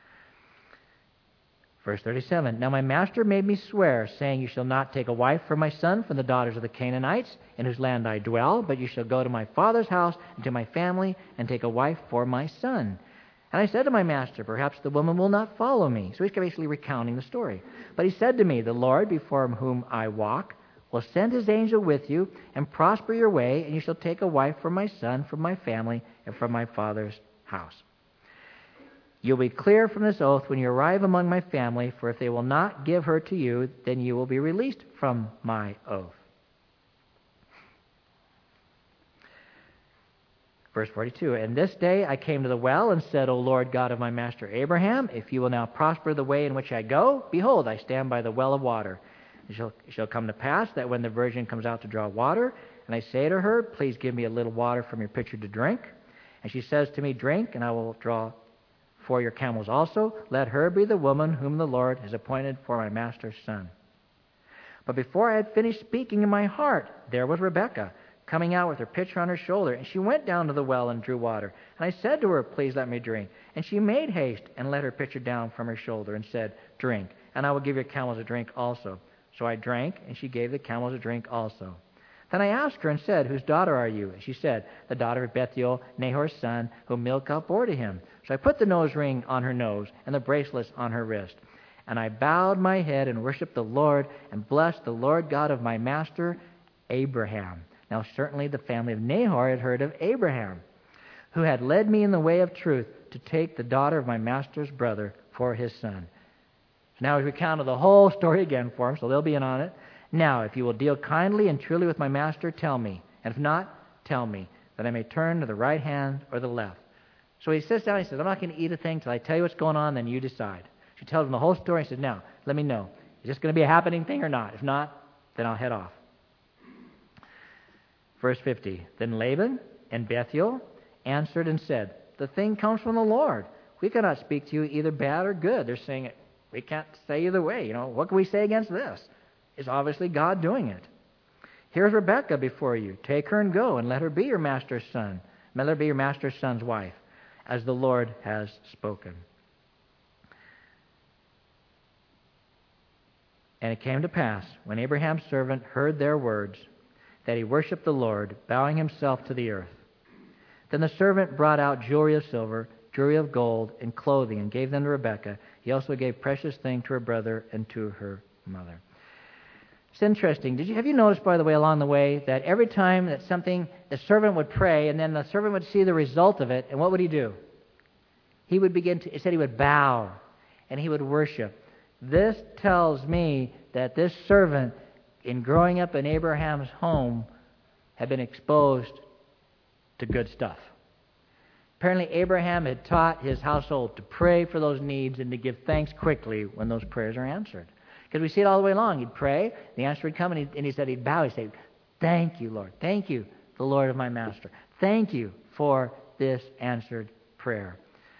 Verse 37, now my master made me swear, saying, you shall not take a wife for my son from the daughters of the Canaanites, in whose land I dwell, but you shall go to my father's house and to my family, and take a wife for my son. And I said to my master, perhaps the woman will not follow me. So he's basically recounting the story. But he said to me, the Lord, before whom I walk, will send his angel with you, and prosper your way, and you shall take a wife for my son, from my family, and from my father's house. You'll be clear from this oath when you arrive among my family, for if they will not give her to you, then you will be released from my oath. Verse 42, and this day I came to the well and said, O Lord God of my master Abraham, if you will now prosper the way in which I go, behold, I stand by the well of water. It shall come to pass that when the virgin comes out to draw water, and I say to her, please give me a little water from your pitcher to drink. And she says to me, drink, and I will draw for your camels also. Let her be the woman whom the Lord has appointed for my master's son. But before I had finished speaking in my heart, there was Rebekah, coming out with her pitcher on her shoulder, and she went down to the well and drew water. And I said to her, please let me drink. And she made haste and let her pitcher down from her shoulder and said, drink, and I will give your camels a drink also. So I drank, and she gave the camels a drink also. Then I asked her and said, whose daughter are you? And she said, the daughter of Bethuel, Nahor's son, whom Milcah bore to him. So I put the nose ring on her nose and the bracelets on her wrist. And I bowed my head and worshipped the Lord and blessed the Lord God of my master Abraham. Now certainly the family of Nahor had heard of Abraham, who had led me in the way of truth to take the daughter of my master's brother for his son. So now he's recounted the whole story again for him, so they'll be in on it. Now, if you will deal kindly and truly with my master, tell me. And if not, tell me, that I may turn to the right hand or the left. So he sits down and he says, I'm not going to eat a thing till I tell you what's going on, then you decide. She tells him the whole story and says, now, let me know. Is this going to be a happening thing or not? If not, then I'll head off. Verse 50, then Laban and Bethuel answered and said, the thing comes from the Lord. We cannot speak to you either bad or good. They're saying, we can't say either way. What can we say against this? It's obviously God doing it. Here's Rebekah before you. Take her and go, and let her be your master's son. Let her be your master's son's wife, as the Lord has spoken. And it came to pass, when Abraham's servant heard their words, that he worshipped the Lord, bowing himself to the earth. Then the servant brought out jewelry of silver, jewelry of gold, and clothing, and gave them to Rebekah. He also gave precious things to her brother and to her mother. It's interesting. Have you noticed, by the way, along the way, that every time that something, the servant would pray, and then the servant would see the result of it, and what would he do? He would it said he would bow, and he would worship. This tells me that this servant, in growing up in Abraham's home, had been exposed to good stuff. Apparently, Abraham had taught his household to pray for those needs and to give thanks quickly when those prayers are answered. Because we see it all the way along. He'd pray, the answer would come, and he said he'd bow. He'd say, thank you, Lord. Thank you, the Lord of my master. Thank you for this answered prayer.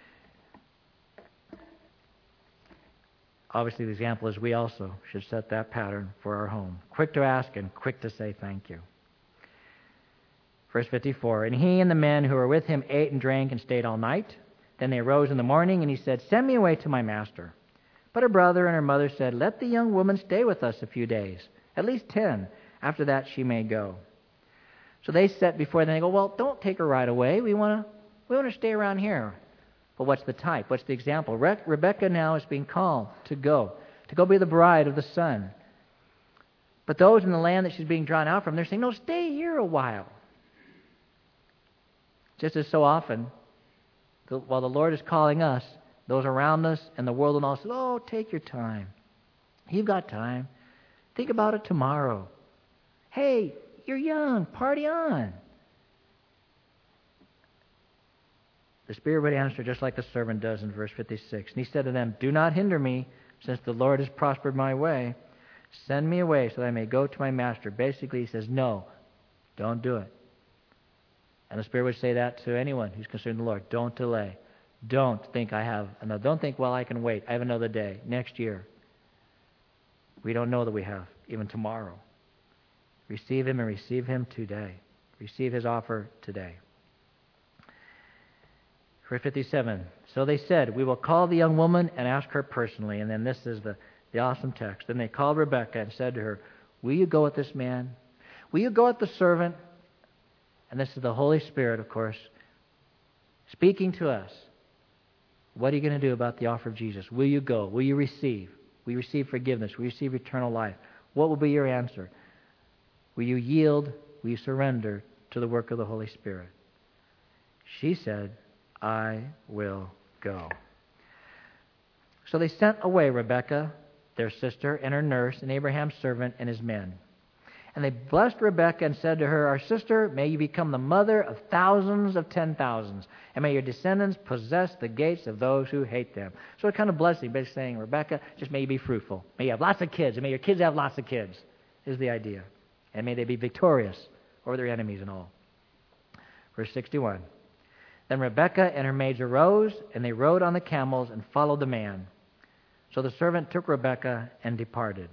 Obviously, the example is we also should set that pattern for our home. Quick to ask and quick to say thank you. Verse 54, and he and the men who were with him ate and drank and stayed all night. Then they arose in the morning, and he said, send me away to my master. But her brother and her mother said, let the young woman stay with us a few days, at least 10. After that she may go. So they set before them, they go, well, don't take her right away. We want to stay around here. But what's the type? What's the example? Rebekah now is being called to go be the bride of the son. But those in the land that she's being drawn out from, they're saying, no, stay here a while. Just as so often, while the Lord is calling us, those around us and the world and all say, oh, take your time. You've got time. Think about it tomorrow. Hey, you're young. Party on. The Spirit would answer just like the servant does in verse 56. And he said to them, do not hinder me, since the Lord has prospered my way. Send me away so that I may go to my master. Basically, he says, no, don't do it. And the Spirit would say that to anyone who's concerned with the Lord. Don't delay. Don't think don't think, well, I can wait. I have another day. Next year. We don't know that we have, even tomorrow. Receive him and receive him today. Receive his offer today. Verse 57. So they said, we will call the young woman and ask her personally. And then this is the awesome text. Then they called Rebekah and said to her, will you go with this man? Will you go with the servant? And this is the Holy Spirit, of course, speaking to us. What are you going to do about the offer of Jesus? Will you go? Will you receive? Will you receive forgiveness? Will you receive eternal life? What will be your answer? Will you yield? Will you surrender to the work of the Holy Spirit? She said, I will go. So they sent away Rebekah, their sister, and her nurse, and Abraham's servant and his men. And they blessed Rebekah and said to her, Our sister, may you become the mother of thousands of 10,000s, and may your descendants possess the gates of those who hate them. So a kind of blessing, basically saying, Rebekah, just may you be fruitful. May you have lots of kids, and may your kids have lots of kids, is the idea. And may they be victorious over their enemies and all. Verse 61. Then Rebekah and her maids arose, and they rode on the camels and followed the man. So the servant took Rebekah and departed.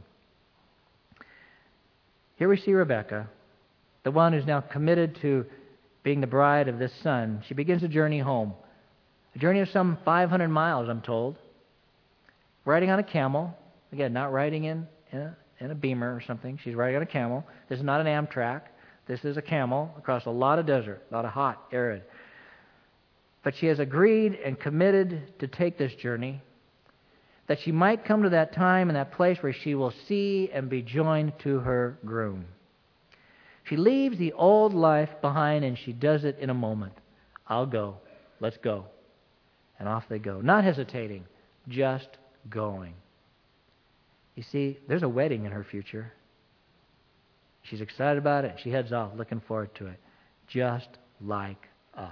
Here we see Rebekah, the one who's now committed to being the bride of this son. She begins a journey home. A journey of some 500 miles, I'm told. Riding on a camel. Again, not riding in a beamer or something. She's riding on a camel. This is not an Amtrak. This is a camel across a lot of desert, a lot of hot, arid. But she has agreed and committed to take this journey, that she might come to that time and that place where she will see and be joined to her groom. She leaves the old life behind, and she does it in a moment. I'll go. Let's go. And off they go. Not hesitating, just going. You see, there's a wedding in her future. She's excited about it. She heads off, looking forward to it, just like us.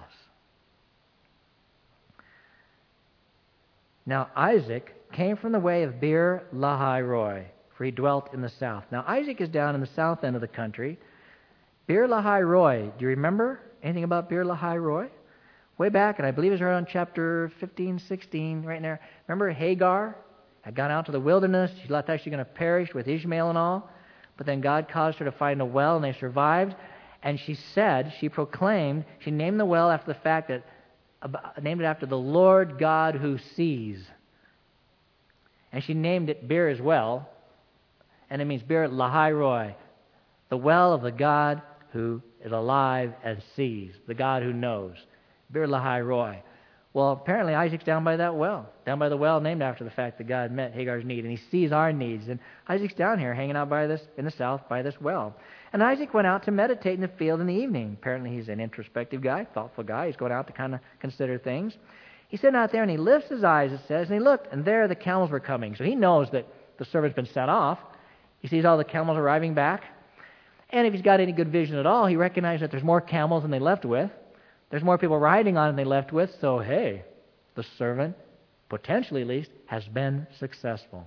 Now, Isaac came from the way of Beer Lahai Roi, for he dwelt in the south. Now, Isaac is down in the south end of the country. Beer Lahai Roi, do you remember anything about Beer Lahai Roi? Way back, and I believe it's around chapter 15, 16, right in there. Remember Hagar had gone out to the wilderness. She thought she was going to perish with Ishmael and all. But then God caused her to find a well, and they survived. And she said, she proclaimed, she named the well after the fact that, named it after the Lord God who sees. And she named it Beer as well. And it means Beer Lahai Roi, the well of the God who is alive and sees, the God who knows. Beer Lahai Roi. Well, apparently Isaac's down by that well, down by the well named after the fact that God met Hagar's need, and he sees our needs. And Isaac's down here hanging out by this, in the south, by this well. And Isaac went out to meditate in the field in the evening. Apparently he's an introspective guy, thoughtful guy. He's going out to kind of consider things. He's sitting out there, and he lifts his eyes, it says, and he looked, and there the camels were coming. So he knows that the servant's been sent off. He sees all the camels arriving back. And if he's got any good vision at all, he recognizes that there's more camels than they left with. There's more people riding on than they left with. So, hey, the servant, potentially at least, has been successful.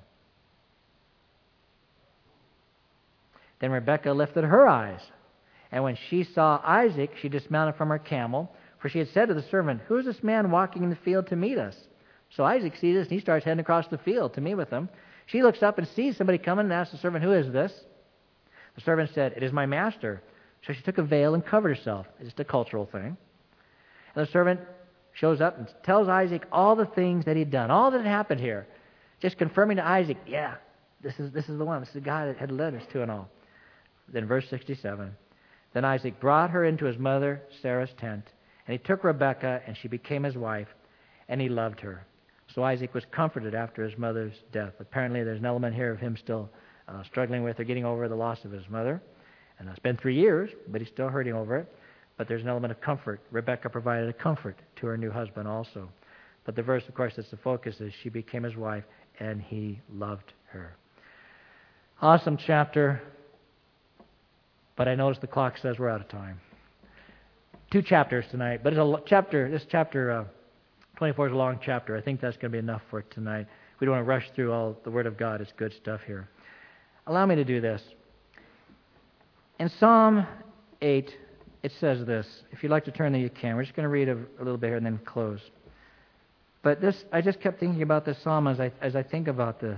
Then Rebekah lifted her eyes, and when she saw Isaac, she dismounted from her camel, for she had said to the servant, Who is this man walking in the field to meet us? So Isaac sees this, and he starts heading across the field to meet with them. She looks up and sees somebody coming and asks the servant, Who is this? The servant said, It is my master. So she took a veil and covered herself. It's just a cultural thing. And the servant shows up and tells Isaac all the things that he'd done, all that had happened here, just confirming to Isaac, yeah, this is the one. This is the guy that had led us to and all. Then verse 67, Then Isaac brought her into his mother Sarah's tent, and he took Rebekah, and she became his wife, and he loved her. So Isaac was comforted after his mother's death. Apparently there's an element here of him still struggling with or getting over the loss of his mother. And it's been 3 years, but he's still hurting over it. But there's an element of comfort. Rebekah provided a comfort to her new husband also. But the verse, of course, that's the focus is she became his wife, and he loved her. Awesome chapter. But I notice the clock says we're out of time. 2 chapters tonight. But this chapter 24 is a long chapter. I think that's going to be enough for tonight. We don't want to rush through all the Word of God. It's good stuff here. Allow me to do this. In Psalm 8, it says this. If you'd like to turn there, you can. We're just going to read a little bit here and then close. But this, I just kept thinking about this psalm as I think about this.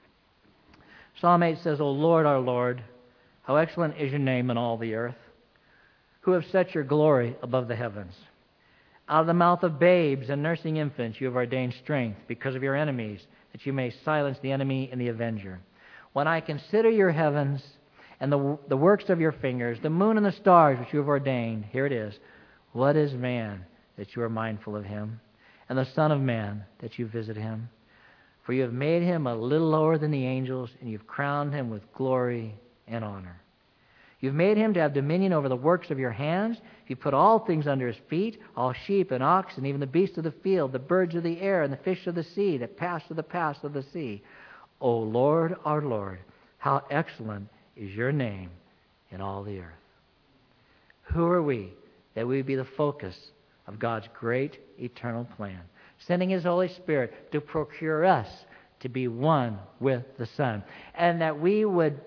Psalm 8 says, O Lord, our Lord, how excellent is your name in all the earth, who have set your glory above the heavens. Out of the mouth of babes and nursing infants you have ordained strength because of your enemies, that you may silence the enemy and the avenger. When I consider your heavens and the works of your fingers, the moon and the stars which you have ordained, here it is, what is man that you are mindful of him, and the Son of Man that you visit him? For you have made him a little lower than the angels, and you've crowned him with glory and honor. You've made him to have dominion over the works of your hands. You've put all things under his feet, all sheep and ox, and even the beasts of the field, the birds of the air, and the fish of the sea that pass through the paths of the sea. O Lord, our Lord, how excellent is your name in all the earth. Who are we that we would be the focus of God's great eternal plan, sending His Holy Spirit to procure us to be one with the Son, and that we would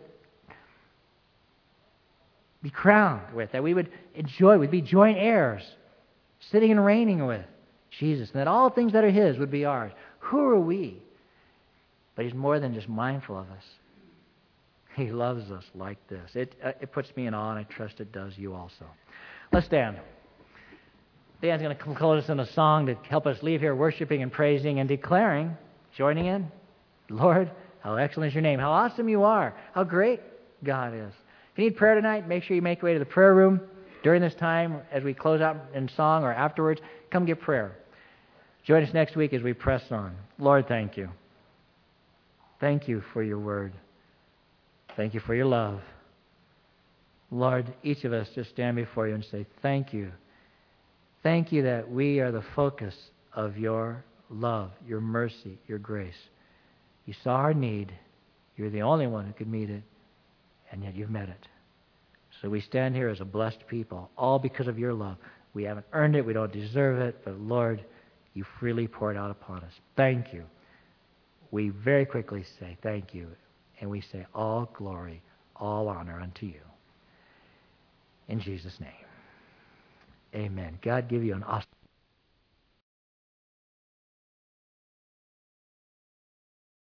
be crowned with, that we would enjoy, we'd be joint heirs, sitting and reigning with Jesus, and that all things that are His would be ours. Who are we? But He's more than just mindful of us. He loves us like this. It puts me in awe, and I trust it does you also. Let's stand. Dan's going to close us in a song to help us leave here worshiping and praising and declaring, joining in, Lord, how excellent is your name, how awesome you are, how great God is. If you need prayer tonight, make sure you make your way to the prayer room during this time as we close out in song or afterwards. Come get prayer. Join us next week as we press on. Lord, thank you. Thank you for your word. Thank you for your love. Lord, each of us just stand before you and say, thank you. Thank you that we are the focus of your love, your mercy, your grace. You saw our need. You're the only one who could meet it, and yet you've met it. So we stand here as a blessed people, all because of your love. We haven't earned it. We don't deserve it. But Lord, you freely poured out upon us. Thank you. We very quickly say thank you. And we say all glory, all honor unto you. In Jesus' name. Amen. God give you an awesome